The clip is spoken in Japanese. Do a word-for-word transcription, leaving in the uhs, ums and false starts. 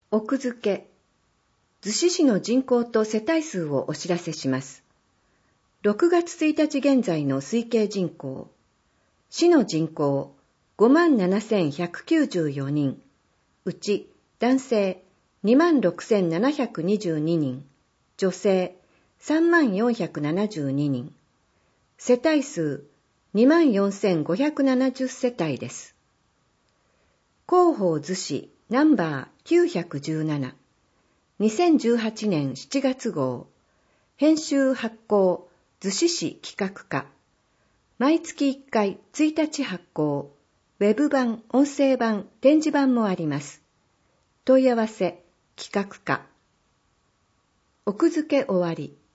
奥付け、逗子市の人口と世帯数をお知らせします。ろくがつついたち現在の推計人口、市の人口 ごまんななせんひゃくきゅうじゅうよにん、うち男性 にまんろくせんななひゃくにじゅうににん、女性 さんまんよんひゃくななじゅうににん、世帯数 にまんよんせんごひゃくななじゅう世帯です。広報逗子ナンバーきゅうひゃくじゅうなな、にせんじゅうはちねんしちがつ号、編集発行逗子市企画課、毎月いっかいついたち発行、ウェブ版、音声版、展示版もあります。問い合わせ、企画課。奥付け終わり。